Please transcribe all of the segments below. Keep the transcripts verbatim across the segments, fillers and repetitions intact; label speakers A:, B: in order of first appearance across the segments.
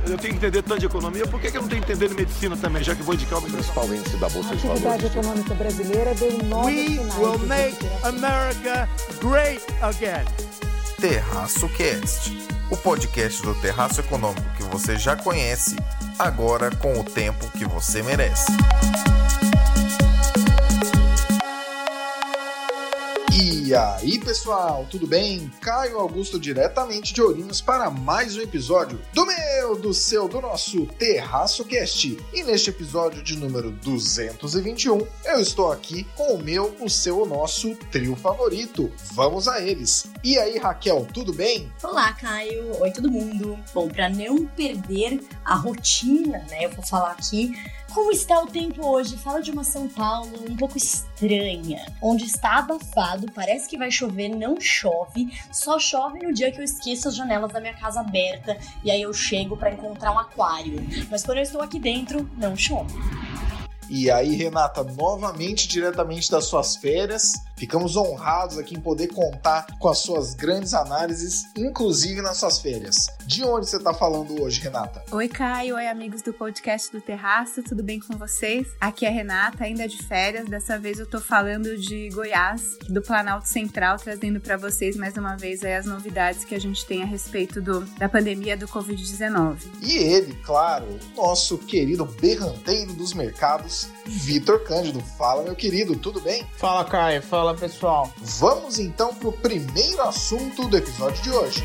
A: eu tenho que entender tanto de economia, por que, que eu não tenho que entender de medicina também, já que vou indicar o
B: principal índice da Bolsa de Valores.
C: A atividade econômica brasileira deu nove sinais. We will make
D: America great again.
E: Terraço Cast, o podcast do Terraço Econômico que você já conhece, agora com o tempo que você merece.
F: E aí pessoal, tudo bem? Caio Augusto diretamente de Ourinhos para mais um episódio do meu, do seu, do nosso Terraço Cast. E neste episódio de número duzentos e vinte e um, eu estou aqui com o meu, o seu, o nosso trio favorito. Vamos a eles. E aí Raquel, tudo bem?
G: Olá Caio, oi todo mundo. Bom, para não perder a rotina, né, eu vou falar aqui como está o tempo hoje. Fala de uma São Paulo um pouco estranha, onde está abafado, parece que vai chover, não chove, só chove no dia que eu esqueço as janelas da minha casa aberta e aí eu chego para encontrar um aquário. Mas quando eu estou aqui dentro, não chove.
F: E aí, Renata, novamente diretamente das suas férias, ficamos honrados aqui em poder contar com as suas grandes análises, inclusive nas suas férias. De onde você está falando hoje, Renata?
H: Oi, Caio. Oi, amigos do podcast do Terraço. Tudo bem com vocês? Aqui é a Renata, ainda de férias. Dessa vez eu tô falando de Goiás, do Planalto Central, trazendo para vocês mais uma vez aí as novidades que a gente tem a respeito do, da pandemia do covid dezenove.
F: E ele, claro, nosso querido berranteiro dos mercados, Vitor Cândido. Fala, meu querido, tudo bem?
I: Fala, Caio. Fala, pessoal.
F: Vamos então pro primeiro assunto do episódio de hoje.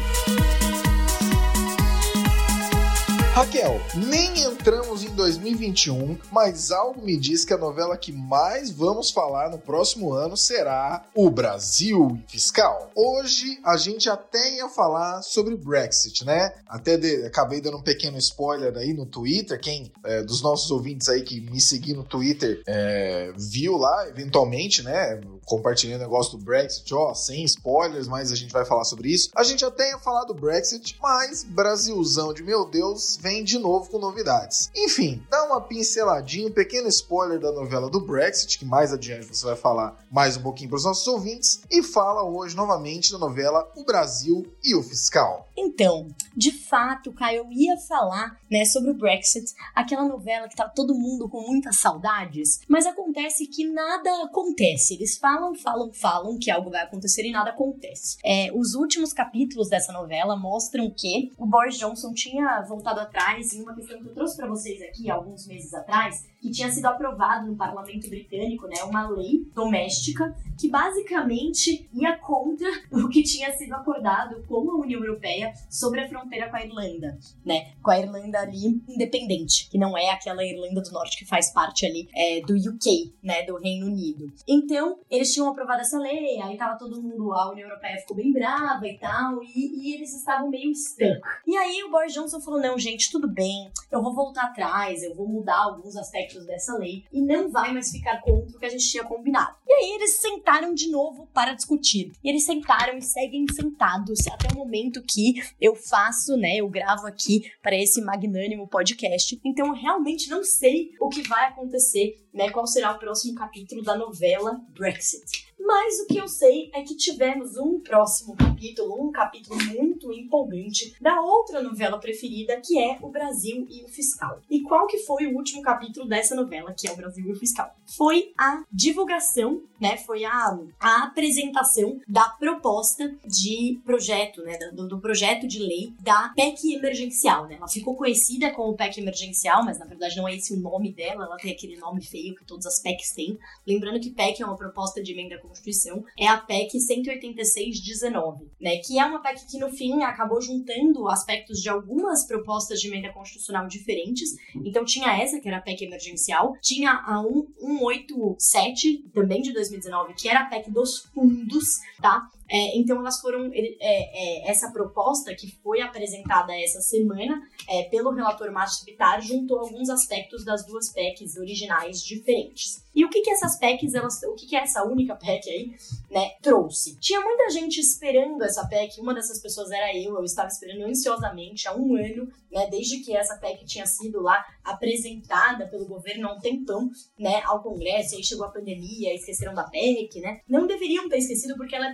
F: Raquel, nem entramos em dois mil e vinte e um, mas algo me diz que a novela que mais vamos falar no próximo ano será O Brasil Fiscal. Hoje a gente até ia falar sobre o Brexit, né? Até de, acabei dando um pequeno spoiler aí no Twitter. Quem é, dos nossos ouvintes aí que me seguiu no Twitter é, viu lá, eventualmente, né? Compartilhando o negócio do Brexit, ó, sem spoilers, mas a gente vai falar sobre isso. A gente até ia falar do Brexit, mas Brasilzão de meu Deus vem de novo com novidades. Enfim, dá uma pinceladinha, um pequeno spoiler da novela do Brexit, que mais adiante você vai falar mais um pouquinho para os nossos ouvintes, e fala hoje novamente da novela O Brasil e o Fiscal.
G: Então, de fato, Caio, eu ia falar, né, sobre o Brexit, aquela novela que tá todo mundo com muitas saudades, mas acontece que nada acontece. Eles falam, falam, falam que algo vai acontecer e nada acontece. É, os últimos capítulos dessa novela mostram que o Boris Johnson tinha voltado atrás em uma questão que eu trouxe para vocês aqui alguns meses atrás, que tinha sido aprovado no parlamento britânico, né, uma lei doméstica que basicamente ia contra o que tinha sido acordado com a União Europeia sobre a fronteira com a Irlanda, né, com a Irlanda ali independente, que não é aquela Irlanda do Norte que faz parte ali é, do U K, né, do Reino Unido. Então, eles tinham aprovado essa lei, aí tava todo mundo, a União Europeia ficou bem brava e tal, e, e eles estavam meio stuck. E aí o Boris Johnson falou, não, gente, tudo bem, eu vou voltar atrás, eu vou mudar alguns aspectos dessa lei e não vai mais ficar contra o que a gente tinha combinado. E aí eles sentaram de novo para discutir. E eles sentaram e seguem sentados até o momento que eu faço, né, eu gravo aqui para esse magnânimo podcast. Então eu realmente não sei o que vai acontecer, né, qual será o próximo capítulo da novela Brexit. Mas o que eu sei é que tivemos um próximo capítulo, um capítulo muito empolgante da outra novela preferida, que é O Brasil e o Fiscal. E qual que foi o último capítulo dessa novela, que é O Brasil e o Fiscal? Foi a divulgação, né, foi a, a apresentação da proposta de projeto, né, do, do projeto de lei da P E C emergencial, né? Ela ficou conhecida como P E C emergencial, mas na verdade não é esse o nome dela, ela tem aquele nome feio que todas as P E Cs têm. Lembrando que P E C é uma proposta de emenda à Constituição, é a P E C cento e oitenta e seis dezenove, né, que é uma P E C que no fim acabou juntando aspectos de algumas propostas de emenda constitucional diferentes. Então tinha essa, que era a P E C emergencial, tinha a cento e oitenta e sete, também de dois mil e dezenove, que era a P E C dos fundos, tá? É, então elas foram, é, é, essa proposta que foi apresentada essa semana é, pelo relator Márcio Bittar juntou alguns aspectos das duas P E Cs originais diferentes. E o que que essas P E Cs, elas, o que que essa única P E C aí, né, trouxe? Tinha muita gente esperando essa P E C, uma dessas pessoas era eu, eu estava esperando ansiosamente há um ano, né, desde que essa P E C tinha sido lá apresentada pelo governo há um tempão, né, ao Congresso, aí chegou a pandemia, esqueceram da P E C, né? Não deveriam ter esquecido porque ela é bem importante.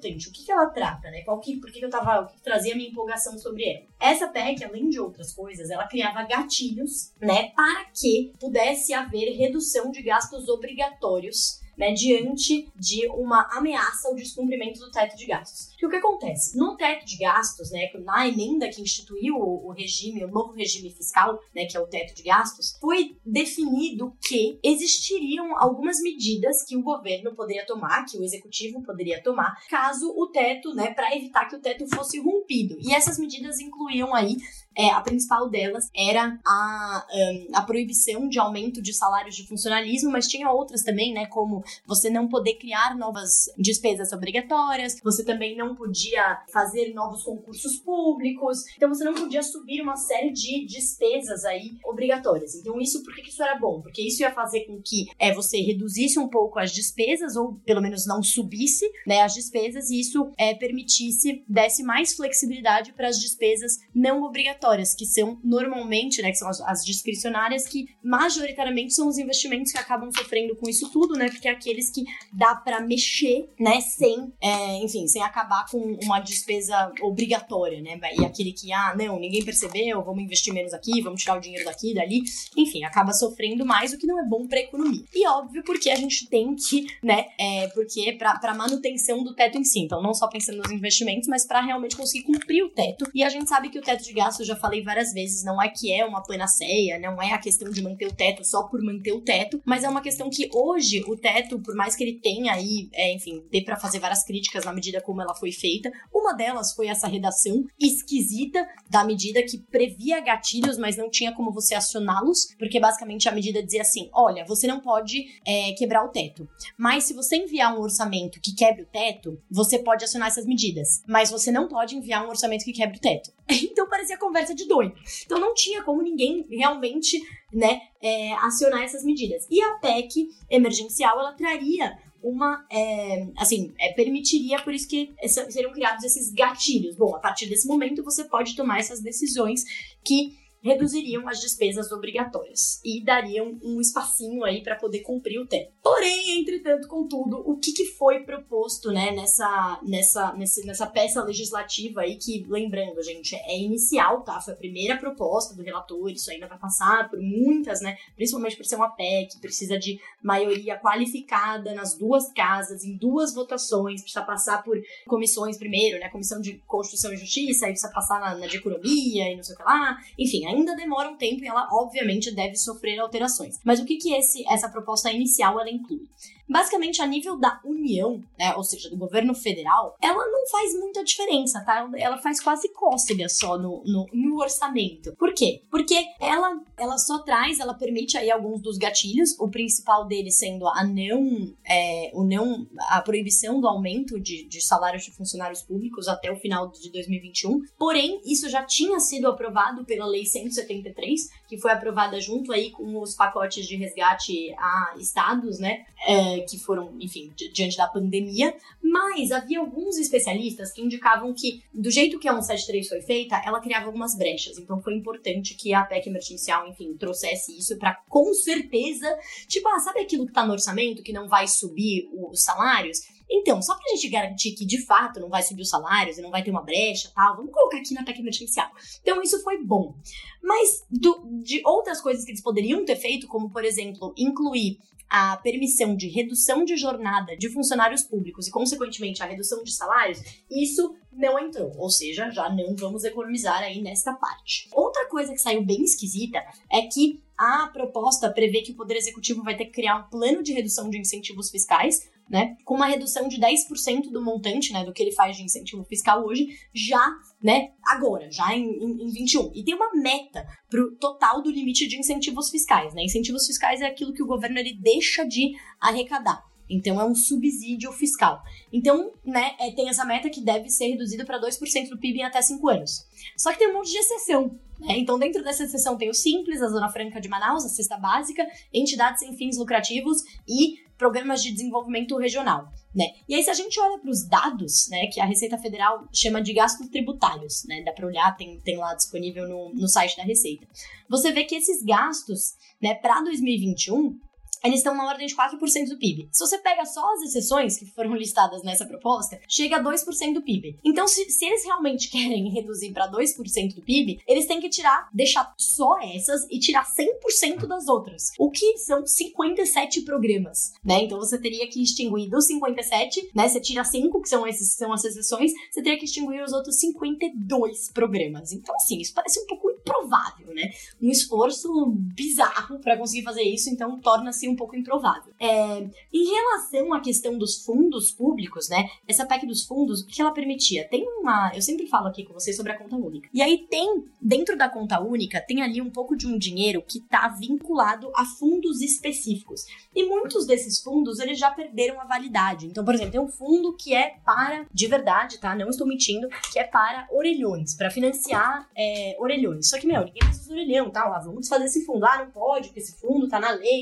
G: importante. O que, que ela trata, né? Qual que, por que, que eu tava, o que trazia a minha empolgação sobre ela? Essa P E C, além de outras coisas, ela criava gatilhos, né, para que pudesse haver redução de gastos obrigatórios, né, diante de uma ameaça ao descumprimento do teto de gastos. Porque o que acontece? No teto de gastos, né, na emenda que instituiu o, o regime, o novo regime fiscal, né, que é o teto de gastos, foi definido que existiriam algumas medidas que o governo poderia tomar, que o executivo poderia tomar, caso o teto, né, para evitar que o teto fosse rompido. E essas medidas incluíam aí, é, a principal delas era a, um, a proibição de aumento de salários de funcionalismo, mas tinha outras também, né, como você não poder criar novas despesas obrigatórias, você também não podia fazer novos concursos públicos, então você não podia subir uma série de despesas aí obrigatórias. Então isso, por que isso era bom? Porque isso ia fazer com que é, você reduzisse um pouco as despesas, ou pelo menos não subisse, né, as despesas, e isso é, permitisse, desse mais flexibilidade para as despesas não obrigatórias, que são normalmente, né, que são as, as discricionárias, que majoritariamente são os investimentos que acabam sofrendo com isso tudo, né, porque é aqueles que dá pra mexer, né, sem, é, enfim, sem acabar com uma despesa obrigatória, né, e aquele que, ah, não, ninguém percebeu, vamos investir menos aqui, vamos tirar o dinheiro daqui, dali, enfim, acaba sofrendo mais, o que não é bom pra economia. E óbvio, porque a gente tem que, né, é, porque pra, pra manutenção do teto em si, então não só pensando nos investimentos, mas pra realmente conseguir cumprir o teto, e a gente sabe que o teto de gastos, eu já falei várias vezes, não é que é uma panaceia, não é a questão de manter o teto só por manter o teto, mas é uma questão que hoje o teto, por mais que ele tenha aí, é, enfim, dê pra fazer várias críticas na medida como ela foi feita, uma delas foi essa redação esquisita da medida que previa gatilhos, mas não tinha como você acioná-los, porque basicamente a medida dizia assim, olha, você não pode é, quebrar o teto, mas se você enviar um orçamento que quebre o teto, você pode acionar essas medidas, mas você não pode enviar um orçamento que quebre o teto. Então parecia conversa de doido. Então não tinha como ninguém realmente, né, é, acionar essas medidas. E a P E C emergencial, ela traria uma, é, assim, é, permitiria, por isso que essa, seriam criados esses gatilhos. Bom, a partir desse momento você pode tomar essas decisões que reduziriam as despesas obrigatórias e dariam um espacinho aí para poder cumprir o teto. Porém, entretanto, contudo, o que, que foi proposto, né, nessa, nessa, nessa, nessa peça legislativa aí, que, lembrando, gente, é inicial, tá? Foi a primeira proposta do relator, isso ainda vai passar por muitas, né, principalmente por ser uma P E C, precisa de maioria qualificada nas duas casas, em duas votações, precisa passar por comissões primeiro, né, Comissão de Constituição e Justiça, aí precisa passar na, na de Economia e não sei o que lá, enfim, ainda demora um tempo e ela, obviamente, deve sofrer alterações. Mas o que que esse, essa proposta inicial, ela inclui? Basicamente, a nível da União, né, ou seja, do governo federal, ela não faz muita diferença, tá? Ela faz quase cócega só no, no, no orçamento. Por quê? Porque ela, ela só traz, ela permite aí alguns dos gatilhos, o principal deles sendo a não, é, o não, a proibição do aumento de, de salários de funcionários públicos até o final de dois mil e vinte e um. Porém, isso já tinha sido aprovado pela Lei cento e setenta e três, que foi aprovada junto aí com os pacotes de resgate a estados, né, é, que foram, enfim, di- diante da pandemia, mas havia alguns especialistas que indicavam que, do jeito que a cento e setenta e três foi feita, ela criava algumas brechas, então foi importante que a P E C emergencial, enfim, trouxesse isso para, com certeza, tipo, ah, sabe aquilo que tá no orçamento, que não vai subir os salários? Então, só pra gente garantir que, de fato, não vai subir os salários e não vai ter uma brecha e tal, vamos colocar aqui na P E C emergencial. Então, isso foi bom. Mas, do, de outras coisas que eles poderiam ter feito, como, por exemplo, incluir a permissão de redução de jornada de funcionários públicos e, consequentemente, a redução de salários, isso não entrou. Ou seja, já não vamos economizar aí nesta parte. Outra coisa que saiu bem esquisita é que a proposta prevê que o Poder Executivo vai ter que criar um plano de redução de incentivos fiscais, né, com uma redução de dez por cento do montante, né, do que ele faz de incentivo fiscal hoje, já, né, agora, já em, em, em vinte e um. E tem uma meta pro total do limite de incentivos fiscais, né? Incentivos fiscais é aquilo que o governo ele deixa de arrecadar. Então, é um subsídio fiscal. Então, né, é, tem essa meta que deve ser reduzida para dois por cento do P I B em até cinco anos. Só que tem um monte de exceção, né? Então, dentro dessa exceção tem o Simples, a Zona Franca de Manaus, a Cesta Básica, entidades sem fins lucrativos e programas de desenvolvimento regional, né? E aí, se a gente olha para os dados, né, que a Receita Federal chama de gastos tributários, né? Dá para olhar, tem, tem lá disponível no, no site da Receita. Você vê que esses gastos, né, para dois mil e vinte e um, eles estão na ordem de quatro por cento do P I B. Se você pega só as exceções que foram listadas nessa proposta, chega a dois por cento do P I B. Então, se, se eles realmente querem reduzir para dois por cento do P I B, eles têm que tirar, deixar só essas e tirar cem por cento das outras, o que são cinquenta e sete programas, né? Então, você teria que extinguir dos cinquenta e sete, né? Você tira cinco, que são esses que são as exceções, você teria que extinguir os outros cinquenta e dois programas. Então, assim, isso parece um pouco improvável, né? Um esforço bizarro para conseguir fazer isso, então torna-se um pouco improvável. É, em relação à questão dos fundos públicos, né? Essa P E C dos fundos, o que ela permitia? Tem uma... Eu sempre falo aqui com vocês sobre a conta única. E aí tem, dentro da conta única, tem ali um pouco de um dinheiro que tá vinculado a fundos específicos. E muitos desses fundos, eles já perderam a validade. Então, por exemplo, tem um fundo que é para, de verdade, tá? Não estou mentindo, que é para orelhões, para financiar é, orelhões. Só que, meu, ninguém mais usa orelhão, tá? Lá, vamos fazer esse fundo. Ah, não pode, porque esse fundo tá na lei,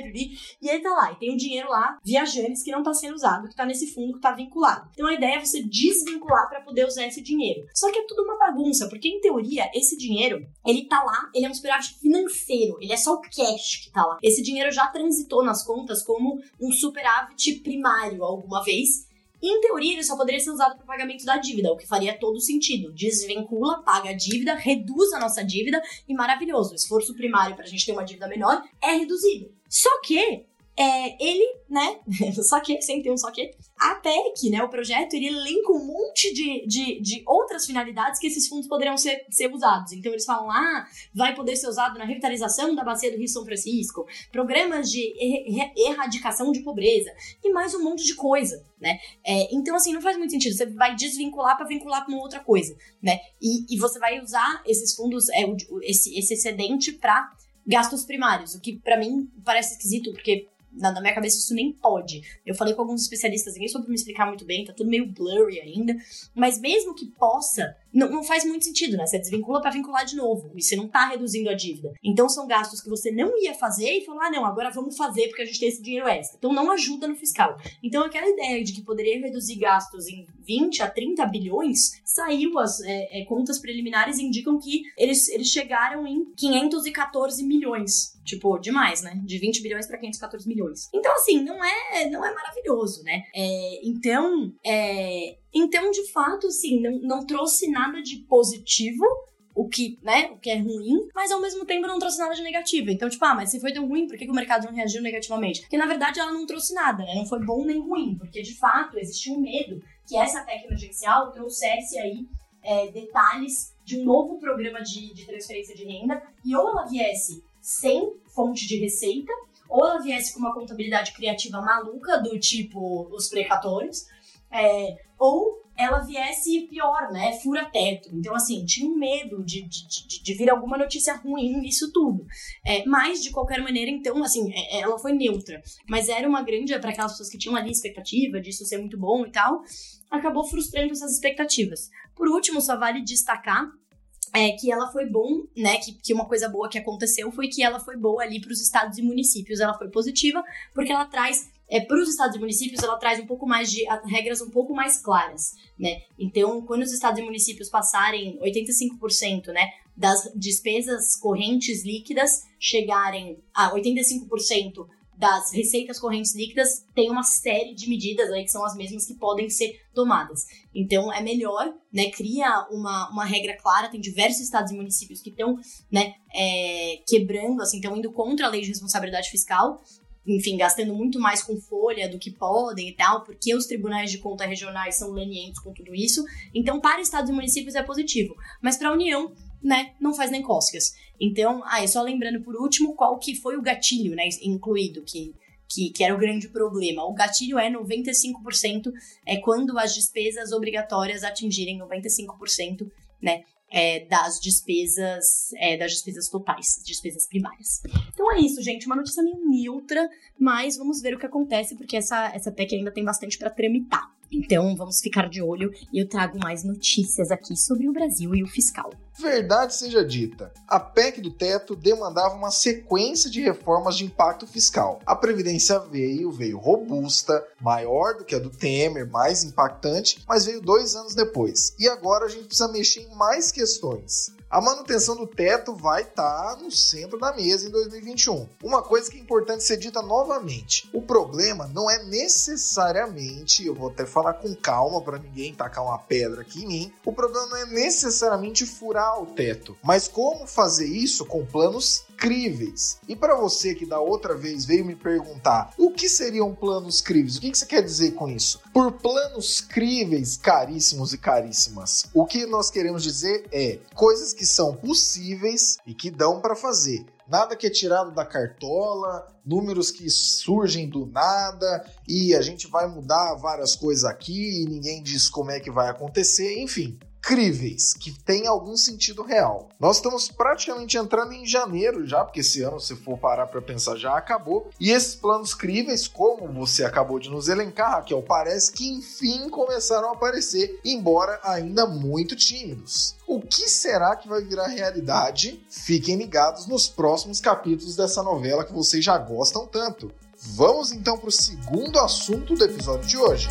G: e aí tá lá, e tem o dinheiro lá, viajantes, que não tá sendo usado, que tá nesse fundo, que tá vinculado. Então a ideia é você desvincular para poder usar esse dinheiro. Só que é tudo uma bagunça, porque em teoria, esse dinheiro, ele tá lá, ele é um superávit financeiro, ele é só o cash que tá lá. Esse dinheiro já transitou nas contas como um superávit primário alguma vez. E, em teoria, ele só poderia ser usado para o pagamento da dívida, o que faria todo sentido. Desvincula, paga a dívida, reduz a nossa dívida e maravilhoso. O esforço primário para a gente ter uma dívida menor é reduzido. Só que é, ele, né, só que, sem ter um só que, a P E C, né, o projeto, ele elenca um monte de, de, de outras finalidades que esses fundos poderiam ser, ser usados. Então eles falam, ah, vai poder ser usado na revitalização da bacia do Rio São Francisco, programas de er- erradicação de pobreza e mais um monte de coisa, né. É, então, assim, não faz muito sentido. Você vai desvincular para vincular com outra coisa, né, e, e você vai usar esses fundos, é, esse, esse excedente para gastos primários, o que para mim parece esquisito, porque Na, na minha cabeça isso nem pode. Eu falei com alguns especialistas, ninguém soube me explicar muito bem, tá tudo meio blurry ainda, mas mesmo que possa, não, não faz muito sentido, né? Você desvincula pra vincular de novo, e você não tá reduzindo a dívida. Então são gastos que você não ia fazer e falou, ah não, agora vamos fazer porque a gente tem esse dinheiro extra. Então não ajuda no fiscal. Então aquela ideia de que poderia reduzir gastos em vinte a trinta bilhões, saiu, as é, é, contas preliminares indicam que eles, eles chegaram em quinhentos e quatorze milhões. Tipo, demais, né? De vinte bilhões para quinhentos e quatorze milhões. Então, assim, não é, não é maravilhoso, né? É, então, é, então, de fato, assim, não, não trouxe nada de positivo, o que, né, o que é ruim, mas ao mesmo tempo não trouxe nada de negativo. Então, tipo, ah, mas se foi tão ruim, por que, que o mercado não reagiu negativamente? Porque, na verdade, ela não trouxe nada, né? Não foi bom nem ruim, porque, de fato, existia um medo que essa P E C emergencial trouxesse aí é, detalhes de um novo programa de, de transferência de renda, e ou ela viesse sem fonte de receita, ou ela viesse com uma contabilidade criativa maluca, do tipo os precatórios, é, ou ela viesse pior, né, fura-teto. Então, assim, tinha um medo de, de, de, de vir alguma notícia ruim nisso tudo. É, mas, de qualquer maneira, então, assim, ela foi neutra. Mas era uma grande, para aquelas pessoas que tinham ali expectativa disso ser muito bom e tal, acabou frustrando essas expectativas. Por último, só vale destacar É, que ela foi bom, né, que, que uma coisa boa que aconteceu foi que ela foi boa ali para os estados e municípios, ela foi positiva, porque ela traz, é, para os estados e municípios, ela traz um pouco mais de, a, regras um pouco mais claras, né, então, quando os estados e municípios passarem oitenta e cinco por cento, né, das despesas correntes líquidas chegarem a oitenta e cinco por cento das receitas correntes líquidas, tem uma série de medidas aí que são as mesmas que podem ser tomadas. Então, é melhor, né, cria uma, uma regra clara, tem diversos estados e municípios que estão, né, é, quebrando, assim, estão indo contra a lei de responsabilidade fiscal, enfim, gastando muito mais com folha do que podem e tal, porque os tribunais de conta regionais são lenientes com tudo isso. Então, para estados e municípios é positivo, mas para a União, né, não faz nem cócegas. Então, ah, é só lembrando por último qual que foi o gatilho, né, incluído, que, que, que era o grande problema. O gatilho é noventa e cinco por cento, é quando as despesas obrigatórias atingirem noventa e cinco por cento, né, é, das despesas, é, das despesas totais, despesas primárias. Então é isso, gente, uma notícia meio neutra, mas vamos ver o que acontece, porque essa, essa P E C ainda tem bastante para tramitar. Então vamos ficar de olho e eu trago mais notícias aqui sobre o Brasil e o fiscal.
F: Verdade seja dita, a P E C do teto demandava uma sequência de reformas de impacto fiscal. A Previdência veio, veio robusta, maior do que a do Temer, mais impactante, mas veio dois anos depois. E agora a gente precisa mexer em mais questões. a manutenção do teto vai estar no centro da mesa em dois mil e vinte e um. Uma coisa que é importante ser dita novamente, o problema não é necessariamente, eu vou até falar com calma para ninguém tacar uma pedra aqui em mim, o problema não é necessariamente furar o teto, mas como fazer isso com planos críveis. E para você que da outra vez veio me perguntar o que seriam planos críveis, o que você quer dizer com isso? Por planos críveis, caríssimos e caríssimas, o que nós queremos dizer é coisas que são possíveis e que dão para fazer. Nada que é tirado da cartola, números que surgem do nada e a gente vai mudar várias coisas aqui e ninguém diz como é que vai acontecer, enfim. Críveis, que tem algum sentido real. Nós estamos praticamente entrando em janeiro já, porque esse ano, se for parar para pensar, já acabou. E esses planos críveis, como você acabou de nos elencar, Raquel, parece que enfim começaram a aparecer, embora ainda muito tímidos. O que será que vai virar realidade? Fiquem ligados nos próximos capítulos dessa novela que vocês já gostam tanto. Vamos então para o segundo assunto do episódio de hoje.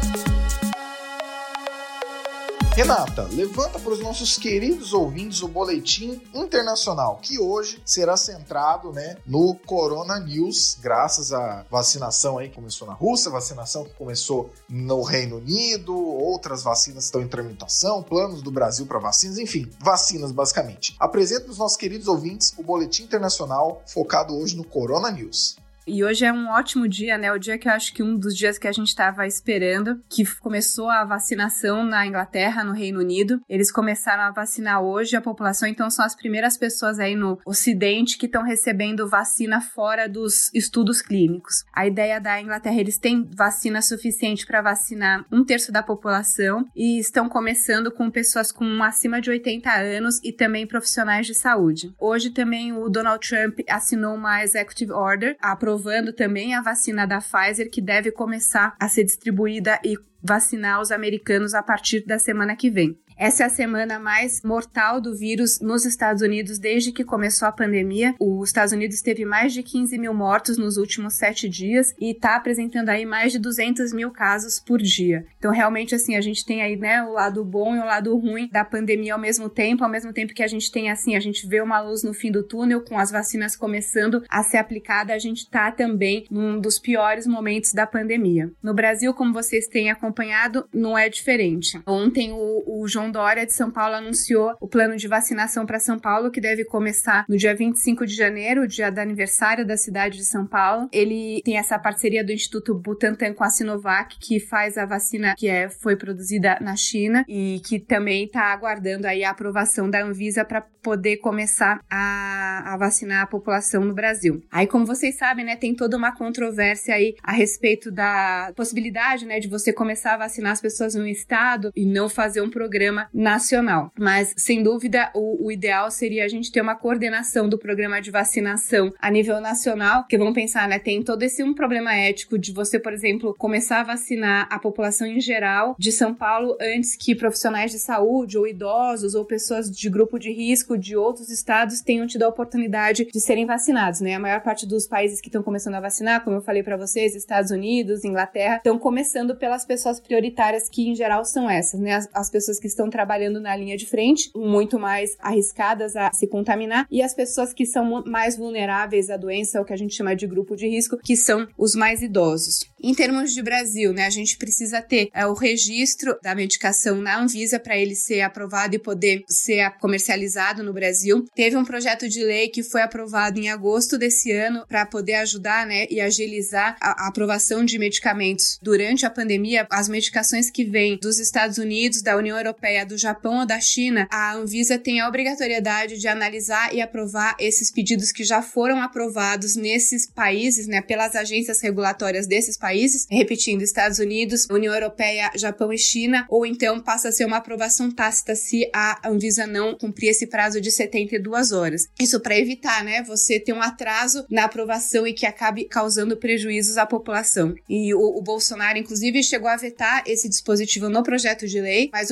F: Renata, levanta para os nossos queridos ouvintes o boletim internacional, que hoje será centrado, né, no Corona News, graças à vacinação aí que começou na Rússia, vacinação que começou no Reino Unido, outras vacinas estão em tramitação, planos do Brasil para vacinas, enfim, vacinas basicamente. Apresento para os nossos queridos ouvintes o boletim internacional focado hoje no Corona News.
H: E hoje é um ótimo dia, né? O dia que eu acho que um dos dias que a gente estava esperando, que começou a vacinação na Inglaterra, no Reino Unido. Eles começaram a vacinar hoje a população, então são as primeiras pessoas aí no Ocidente que estão recebendo vacina fora dos estudos clínicos. A ideia da Inglaterra, eles têm vacina suficiente para vacinar um terço da população e estão começando com pessoas com acima de oitenta anos e também profissionais de saúde. Hoje também o Donald Trump assinou uma executive order, aprovando também a vacina da Pfizer, que deve começar a ser distribuída e vacinar os americanos a partir da semana que vem. Essa é a semana mais mortal do vírus nos Estados Unidos desde que começou a pandemia. Os Estados Unidos teve mais de quinze mil mortos nos últimos sete dias e está apresentando aí mais de duzentos mil casos por dia. Então, realmente, assim, a gente tem aí, né, o lado bom e o lado ruim da pandemia ao mesmo tempo, ao mesmo tempo que a gente tem, assim, a gente vê uma luz no fim do túnel com as vacinas começando a ser aplicada, a gente está também num dos piores momentos da pandemia. No Brasil, como vocês têm acompanhado, não é diferente. Ontem, o, o João Dória de São Paulo anunciou o plano de vacinação para São Paulo, que deve começar no dia vinte e cinco de janeiro, o dia do aniversário da cidade de São Paulo. Ele tem essa parceria do Instituto Butantan com a Sinovac, que faz a vacina que é, foi produzida na China e que também está aguardando aí a aprovação da Anvisa para poder começar a, a vacinar a população no Brasil. Aí, como vocês sabem, né, tem toda uma controvérsia aí a respeito da possibilidade, né, de você começar a vacinar as pessoas no estado e não fazer um programa nacional. Mas, sem dúvida, o, o ideal seria a gente ter uma coordenação do programa de vacinação a nível nacional, porque vamos pensar, né, tem todo esse um problema ético de você, por exemplo, começar a vacinar a população em geral de São Paulo antes que profissionais de saúde ou idosos ou pessoas de grupo de risco de outros estados tenham tido a oportunidade de serem vacinados, né? A maior parte dos países que estão começando a vacinar, como eu falei para vocês, Estados Unidos, Inglaterra, estão começando pelas pessoas prioritárias, que em geral são essas, né? As, as pessoas que estão trabalhando na linha de frente, muito mais arriscadas a se contaminar, e as pessoas que são mais vulneráveis à doença, o que a gente chama de grupo de risco, que são os mais idosos. Em termos de Brasil, né, a gente precisa ter é, o registro da medicação na Anvisa para ele ser aprovado e poder ser comercializado no Brasil. Teve um projeto de lei que foi aprovado em agosto desse ano para poder ajudar, né, e agilizar a, a aprovação de medicamentos durante a pandemia. As medicações que vêm dos Estados Unidos, da União Europeia, do Japão ou da China, a Anvisa tem a obrigatoriedade de analisar e aprovar esses pedidos que já foram aprovados nesses países, né, pelas agências regulatórias desses países, repetindo, Estados Unidos, União Europeia, Japão e China, ou então passa a ser uma aprovação tácita se a Anvisa não cumprir esse prazo de setenta e duas horas. Isso para evitar, né, você ter um atraso na aprovação e que acabe causando prejuízos à população. E o, o Bolsonaro, inclusive, chegou a vetar esse dispositivo no projeto de lei, mas o Congresso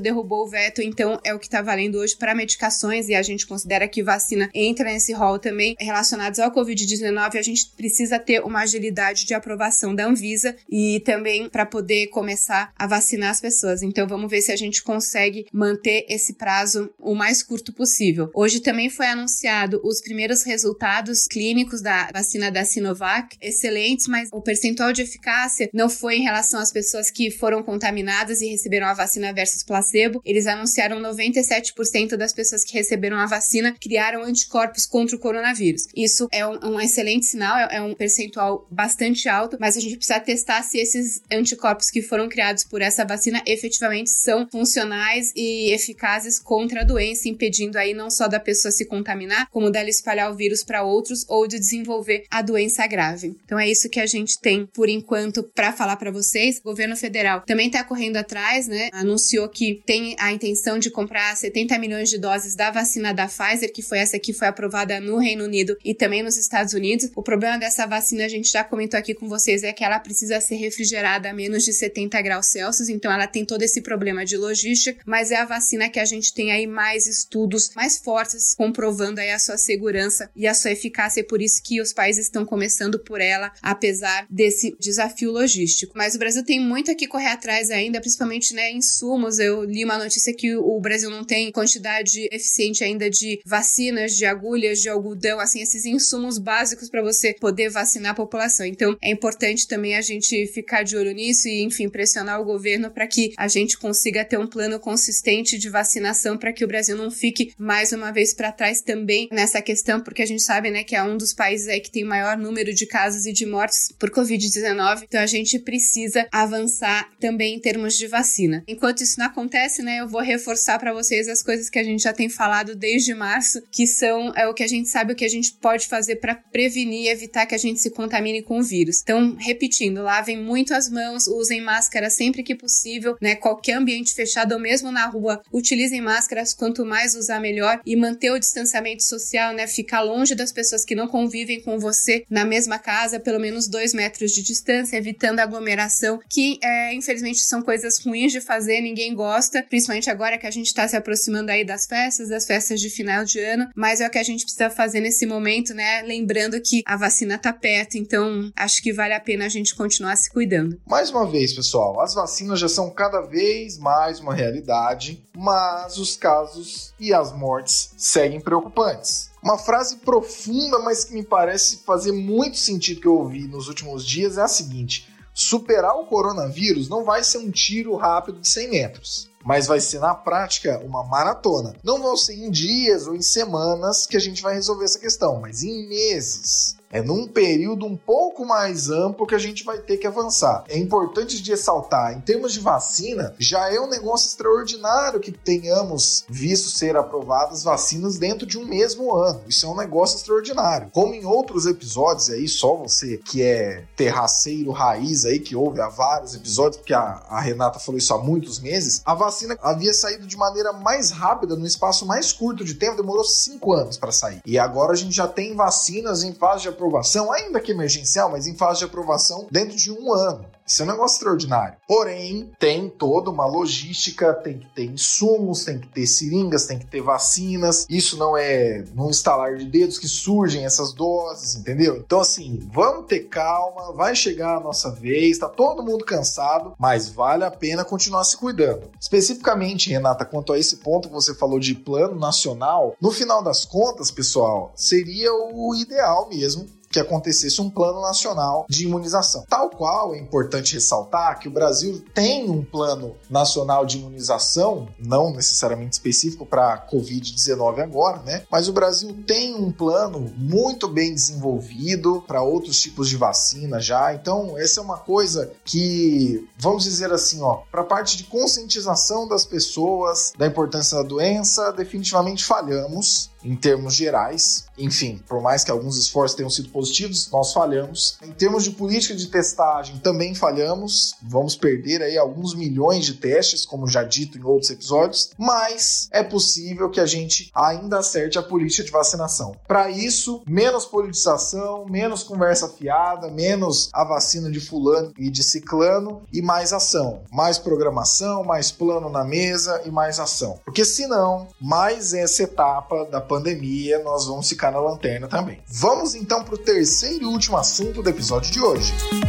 H: derrubou o veto, então é o que está valendo hoje para medicações, e a gente considera que vacina entra nesse rol também relacionados ao covid dezenove. A gente precisa ter uma agilidade de aprovação da Anvisa e também para poder começar a vacinar as pessoas. Então vamos ver se a gente consegue manter esse prazo o mais curto possível. Hoje também foi anunciado os primeiros resultados clínicos da vacina da Sinovac, excelentes, mas o percentual de eficácia não foi em relação às pessoas que foram contaminadas e receberam a vacina versus placebo. Eles anunciaram noventa e sete por cento das pessoas que receberam a vacina criaram anticorpos contra o coronavírus. Isso é um, um excelente sinal, é, é um percentual bastante alto, mas a gente precisa testar se esses anticorpos que foram criados por essa vacina efetivamente são funcionais e eficazes contra a doença, impedindo aí não só da pessoa se contaminar, como dela espalhar o vírus para outros ou de desenvolver a doença grave. Então é isso que a gente tem por enquanto para falar para vocês. O governo federal também está correndo atrás, né? Anunciou que tem a intenção de comprar setenta milhões de doses da vacina da Pfizer, que foi essa que foi aprovada no Reino Unido e também nos Estados Unidos. O problema dessa vacina, a gente já comentou aqui com vocês, é que ela precisa ser refrigerada a menos de setenta graus Celsius, então ela tem todo esse problema de logística, mas é a vacina que a gente tem aí mais estudos, mais fortes, comprovando aí a sua segurança e a sua eficácia, e por isso que os países estão começando por ela, apesar desse desafio logístico. Mas o Brasil tem muito a que correr atrás ainda, principalmente, né, insumos. Eu li uma notícia que o Brasil não tem quantidade eficiente ainda de vacinas, de agulhas, de algodão, assim, esses insumos básicos para você poder vacinar a população. Então, é importante também a gente ficar de olho nisso e, enfim, pressionar o governo para que a gente consiga ter um plano consistente de vacinação para que o Brasil não fique mais uma vez para trás também nessa questão, porque a gente sabe, né, que é um dos países aí que tem maior número de casos e de mortes por covid dezenove, então a gente precisa avançar também em termos de vacina. Enquanto isso não acontece, né, eu vou reforçar para vocês as coisas que a gente já tem falado desde março, que são é, o que a gente sabe, o que a gente pode fazer para prevenir e evitar que a gente se contamine com o vírus. Então, repetindo, lavem muito as mãos, usem máscara sempre que possível, né, qualquer ambiente fechado ou mesmo na rua, utilizem máscaras, quanto mais usar melhor, e manter o distanciamento social, né, ficar longe das pessoas que não convivem com você na mesma casa, pelo menos dois metros de distância, evitando aglomeração, que é, infelizmente são coisas ruins de fazer, ninguém gosta, principalmente agora que a gente está se aproximando aí das festas, das festas de final de ano, mas é o que a gente precisa fazer nesse momento, né, lembrando que a vacina tá perto, então acho que vale a pena a gente continuar se cuidando.
F: Mais uma vez, pessoal, as vacinas já são cada vez mais uma realidade, mas os casos e as mortes seguem preocupantes. Uma frase profunda, mas que me parece fazer muito sentido que eu ouvi nos últimos dias é a seguinte: superar o coronavírus não vai ser um tiro rápido de cem metros, mas vai ser, na prática, uma maratona. Não vão ser em dias ou em semanas que a gente vai resolver essa questão, mas em meses. É num período um pouco mais amplo que a gente vai ter que avançar. É importante de ressaltar, em termos de vacina, já é um negócio extraordinário que tenhamos visto ser aprovadas vacinas dentro de um mesmo ano. Isso é um negócio extraordinário. Como em outros episódios aí, só você que é terraceiro raiz aí, que ouve há vários episódios, porque a, a Renata falou isso há muitos meses, a vacina havia saído de maneira mais rápida, no espaço mais curto de tempo, demorou cinco anos para sair. E agora a gente já tem vacinas em fase de aprovação, ainda que emergencial, mas em fase de aprovação dentro de um ano. Isso é um negócio extraordinário. Porém, tem toda uma logística, tem que ter insumos, tem que ter seringas, tem que ter vacinas. Isso não é num estalar de dedos que surgem essas doses, entendeu? Então, assim, vamos ter calma, vai chegar a nossa vez, tá todo mundo cansado, mas vale a pena continuar se cuidando. Especificamente, Renata, quanto a esse ponto que você falou de plano nacional, no final das contas, pessoal, seria o ideal mesmo que acontecesse um plano nacional de imunização. Tal qual é importante ressaltar que o Brasil tem um plano nacional de imunização, não necessariamente específico para covid dezenove agora, né? Mas o Brasil tem um plano muito bem desenvolvido para outros tipos de vacina já. Então, essa é uma coisa que, vamos dizer assim, ó, para a parte de conscientização das pessoas da importância da doença, definitivamente falhamos. em termos gerais. Enfim, por mais que alguns esforços tenham sido positivos, nós falhamos. Em termos de política de testagem, também falhamos. Vamos perder aí alguns milhões de testes, como já dito em outros episódios, mas é possível que a gente ainda acerte a política de vacinação. Para isso, menos politização, menos conversa fiada, menos a vacina de fulano e de ciclano e mais ação. Mais programação, mais plano na mesa e mais ação. Porque senão, mais essa etapa da pandemia, nós vamos ficar na lanterna também. Vamos então para o terceiro e último assunto do episódio de hoje.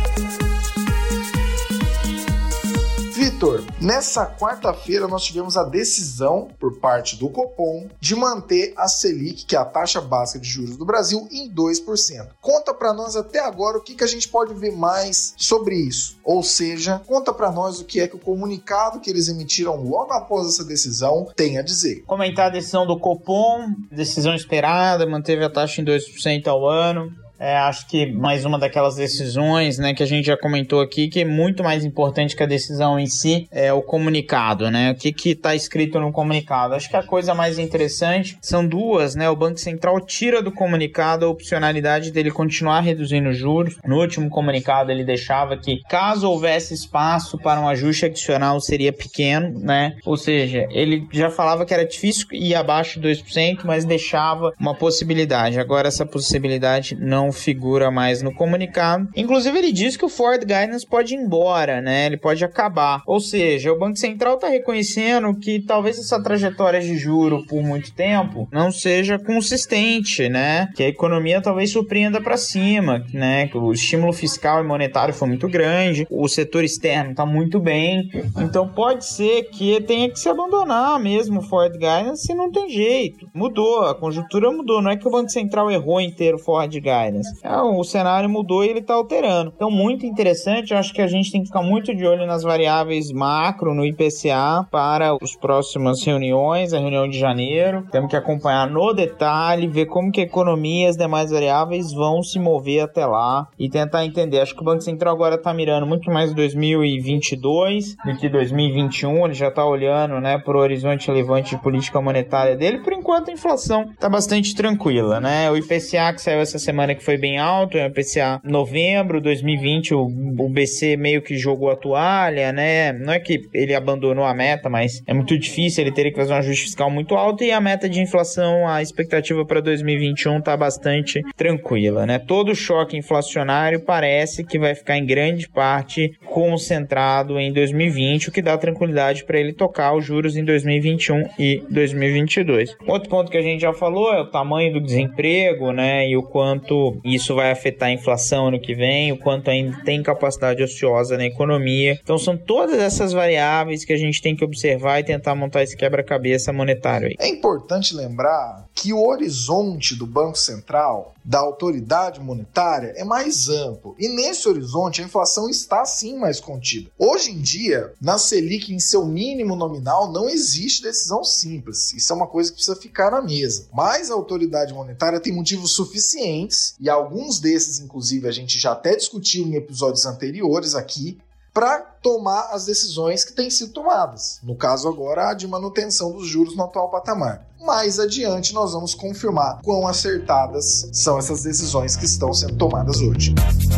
F: Vitor, nessa quarta-feira nós tivemos a decisão por parte do Copom de manter a Selic, que é a taxa básica de juros do Brasil, em dois por cento. Conta para nós até agora o que, que a gente pode ver mais sobre isso. Ou seja, conta para nós o que é que o comunicado que eles emitiram logo após essa decisão tem a dizer.
I: Comentar a decisão do Copom, decisão esperada, manteve a taxa em dois por cento ao ano. É, acho que mais uma daquelas decisões, né, que a gente já comentou aqui, que é muito mais importante que a decisão em si, é o comunicado, né? O que que está escrito no comunicado. Acho que a coisa mais interessante são duas, né? O Banco Central tira do comunicado a opcionalidade dele continuar reduzindo os juros. No último comunicado ele deixava que, caso houvesse espaço para um ajuste adicional, seria pequeno, né? Ou seja, ele já falava que era difícil ir abaixo de dois por cento, mas deixava uma possibilidade. Agora essa possibilidade não figura mais no comunicado. Inclusive ele diz que o Forward Guidance pode ir embora, né? Ele pode acabar. Ou seja, o Banco Central está reconhecendo que talvez essa trajetória de juro por muito tempo não seja consistente, né? Que a economia talvez surpreenda para cima, né? Que o estímulo fiscal e monetário foi muito grande, o setor externo está muito bem, então pode ser que tenha que se abandonar mesmo o Forward Guidance e não tem jeito. Mudou, a conjuntura mudou, não é que o Banco Central errou em ter o Forward Guidance. O cenário mudou e ele está alterando. Então, muito interessante. Eu acho que a gente tem que ficar muito de olho nas variáveis macro no I P C A para as próximas reuniões, a reunião de janeiro. Temos que acompanhar no detalhe, ver como que a economia e as demais variáveis vão se mover até lá e tentar entender. Acho que o Banco Central agora está mirando muito mais dois mil e vinte e dois do que dois mil e vinte e um. Ele já está olhando, né, para o horizonte relevante de política monetária dele. Por enquanto, a inflação está bastante tranquila, né? O I P C A que saiu essa semana que foi bem alto, é o I P C A novembro, dois mil e vinte, o, o B C meio que jogou a toalha, né? Não é que ele abandonou a meta, mas é muito difícil, ele teria que fazer um ajuste fiscal muito alto e a meta de inflação, a expectativa para dois mil e vinte e um tá bastante tranquila, né? Todo choque inflacionário parece que vai ficar em grande parte concentrado em dois mil e vinte, o que dá tranquilidade para ele tocar os juros em dois mil e vinte e um e dois mil e vinte e dois. Outro ponto que a gente já falou é o tamanho do desemprego, né? E o quanto isso vai afetar a inflação ano que vem, o quanto ainda tem capacidade ociosa na economia. Então são todas essas variáveis que a gente tem que observar e tentar montar esse quebra-cabeça monetário aí.
F: É importante lembrar que o horizonte do Banco Central, da autoridade monetária, é mais amplo. E nesse horizonte a inflação está sim mais contida. Hoje em dia, na Selic em seu mínimo nominal, não existe decisão simples. Isso é uma coisa que precisa ficar na mesa. Mas a autoridade monetária tem motivos suficientes, e alguns desses, inclusive, a gente já até discutiu em episódios anteriores aqui, para tomar as decisões que têm sido tomadas. No caso agora, a de manutenção dos juros no atual patamar. Mais adiante nós vamos confirmar quão acertadas são essas decisões que estão sendo tomadas hoje.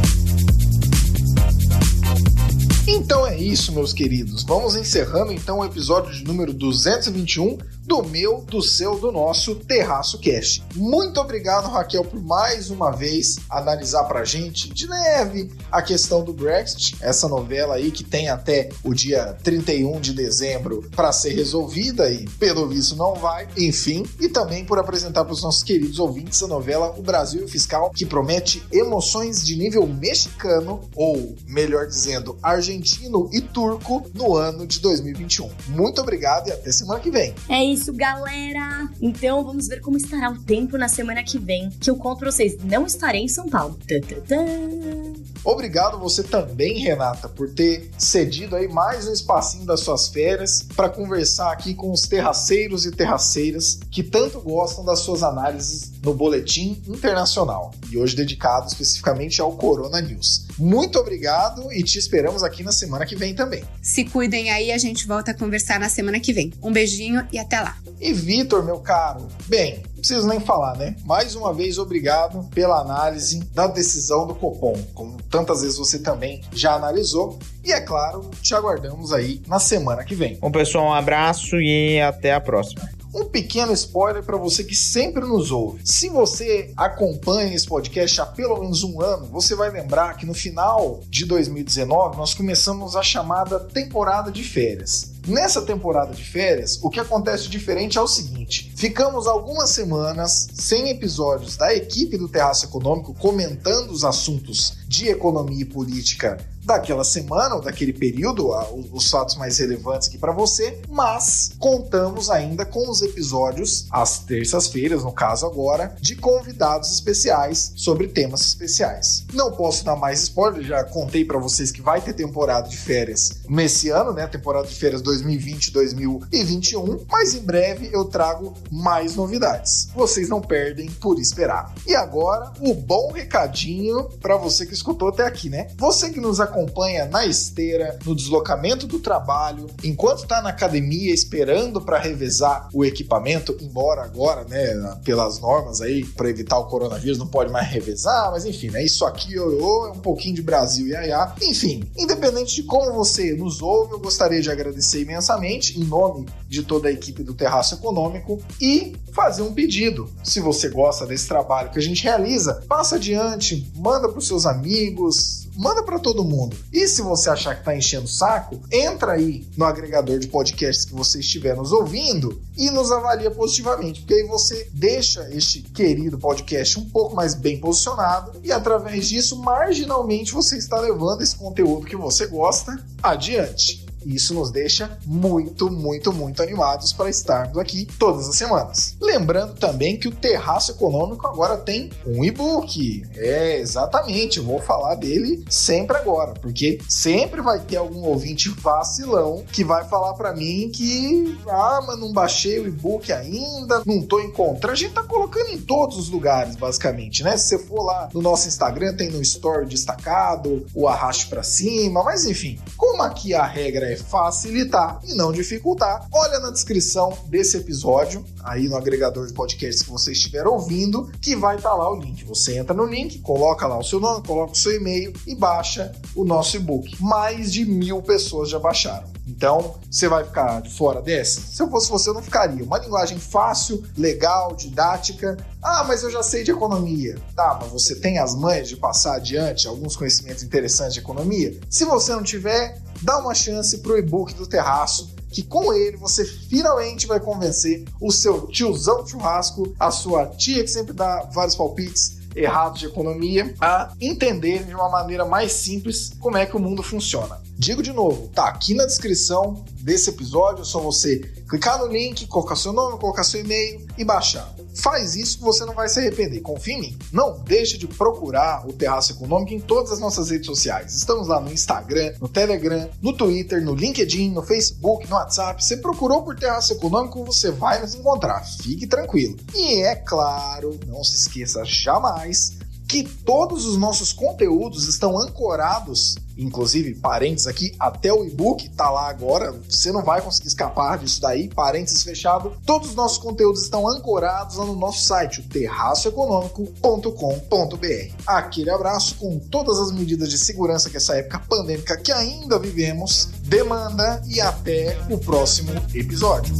F: Então é isso, meus queridos. Vamos encerrando então o episódio de número duzentos e vinte e um do meu, do seu, do nosso Terraço Cast. Muito obrigado, Raquel, por mais uma vez analisar pra gente de leve a questão do Brexit, essa novela aí que tem até o dia trinta e um de dezembro para ser resolvida e pelo visto não vai, enfim, e também por apresentar para os nossos queridos ouvintes a novela O Brasil e o Fiscal, que promete emoções de nível mexicano, ou melhor dizendo, argentino e turco no ano de dois mil e vinte e um. Muito obrigado e até semana que vem.
G: É isso. Isso, galera! Então vamos ver como estará o tempo na semana que vem, que eu conto pra vocês, não estarei em São Paulo. Tã-tã-tã.
F: Obrigado você também, Renata, por ter cedido aí mais um espacinho das suas férias para conversar aqui com os terraceiros e terraceiras que tanto gostam das suas análises no Boletim Internacional, e hoje dedicado especificamente ao Corona News. Muito obrigado e te esperamos aqui na semana que vem também.
H: Se cuidem aí, a gente volta a conversar na semana que vem. Um beijinho e até lá.
F: E Vitor, meu caro, bem, preciso nem falar, né? Mais uma vez, obrigado pela análise da decisão do Copom, como tantas vezes você também já analisou. E é claro, te aguardamos aí na semana que vem.
I: Bom, pessoal, um abraço e até a próxima.
F: Um pequeno spoiler para você que sempre nos ouve. Se você acompanha esse podcast há pelo menos um ano, você vai lembrar que no final de dois mil e dezenove nós começamos a chamada temporada de férias. Nessa temporada de férias, o que acontece diferente é o seguinte: ficamos algumas semanas sem episódios da equipe do Terraço Econômico comentando os assuntos de economia e política daquela semana ou daquele período, os fatos mais relevantes aqui para você, mas contamos ainda com os episódios, às terças-feiras, no caso agora, de convidados especiais sobre temas especiais. Não posso dar mais spoiler, já contei para vocês que vai ter temporada de férias nesse ano, né? Temporada de férias dois mil e vinte, dois mil e vinte e um, mas em breve eu trago mais novidades. Vocês não perdem por esperar. E agora, o bom recadinho para você que escutou até aqui, né? Você que nos acompanha acompanha na esteira, no deslocamento do trabalho, enquanto está na academia esperando para revezar o equipamento, embora agora, né, pelas normas aí, para evitar o coronavírus, não pode mais revezar, mas enfim, né, isso aqui é um pouquinho de Brasil, iaiá. Enfim, independente de como você nos ouve, eu gostaria de agradecer imensamente, em nome de toda a equipe do Terraço Econômico, e fazer um pedido. Se você gosta desse trabalho que a gente realiza, passa adiante, manda para os seus amigos, manda para todo mundo. E se você achar que tá enchendo o saco, entra aí no agregador de podcasts que você estiver nos ouvindo e nos avalia positivamente, porque aí você deixa este querido podcast um pouco mais bem posicionado e através disso, marginalmente, você está levando esse conteúdo que você gosta adiante. Isso nos deixa muito, muito, muito animados para estarmos aqui todas as semanas. Lembrando também que o Terraço Econômico agora tem um e-book. É, exatamente, eu vou falar dele sempre agora, porque sempre vai ter algum ouvinte vacilão que vai falar para mim que ah, mas não baixei o e-book ainda, não tô encontrando. A gente tá colocando em todos os lugares, basicamente, né? Se você for lá no nosso Instagram, tem no Story destacado, o arraste para cima, mas enfim, como aqui a regra é facilitar e não dificultar, olha na descrição desse episódio, aí no agregador de podcasts que você estiver ouvindo, que vai estar lá o link. Você entra no link, coloca lá o seu nome, coloca o seu e-mail e baixa o nosso e-book. Mais de mil pessoas já baixaram. Então, você vai ficar de fora dessa? Se eu fosse você, eu não ficaria. Uma linguagem fácil, legal, didática. Ah, mas eu já sei de economia. Tá, mas você tem as manhas de passar adiante alguns conhecimentos interessantes de economia? Se você não tiver, dá uma chance pro e-book do Terraço, que com ele você finalmente vai convencer o seu tiozão churrasco, a sua tia que sempre dá vários palpites errados de economia, a entender de uma maneira mais simples como é que o mundo funciona. Digo de novo, tá aqui na descrição desse episódio, é só você clicar no link, colocar seu nome, colocar seu e-mail e baixar. Faz isso que você não vai se arrepender. Confia em mim. Não deixe de procurar o Terraço Econômico em todas as nossas redes sociais. Estamos lá no Instagram, no Telegram, no Twitter, no LinkedIn, no Facebook, no WhatsApp. Você procurou por Terraço Econômico, você vai nos encontrar. Fique tranquilo. E é claro, não se esqueça jamais que todos os nossos conteúdos estão ancorados, inclusive, parênteses aqui, até o e-book tá lá agora, você não vai conseguir escapar disso daí, parênteses fechado, todos os nossos conteúdos estão ancorados lá no nosso site, o terraço econômico ponto com ponto b r. Aquele abraço com todas as medidas de segurança que essa época pandêmica que ainda vivemos demanda e até o próximo episódio.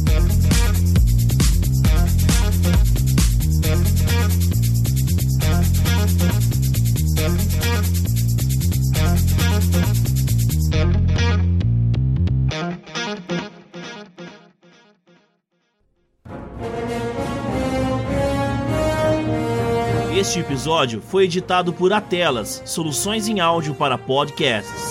J: Este episódio foi editado por Atelas, soluções em áudio para podcasts.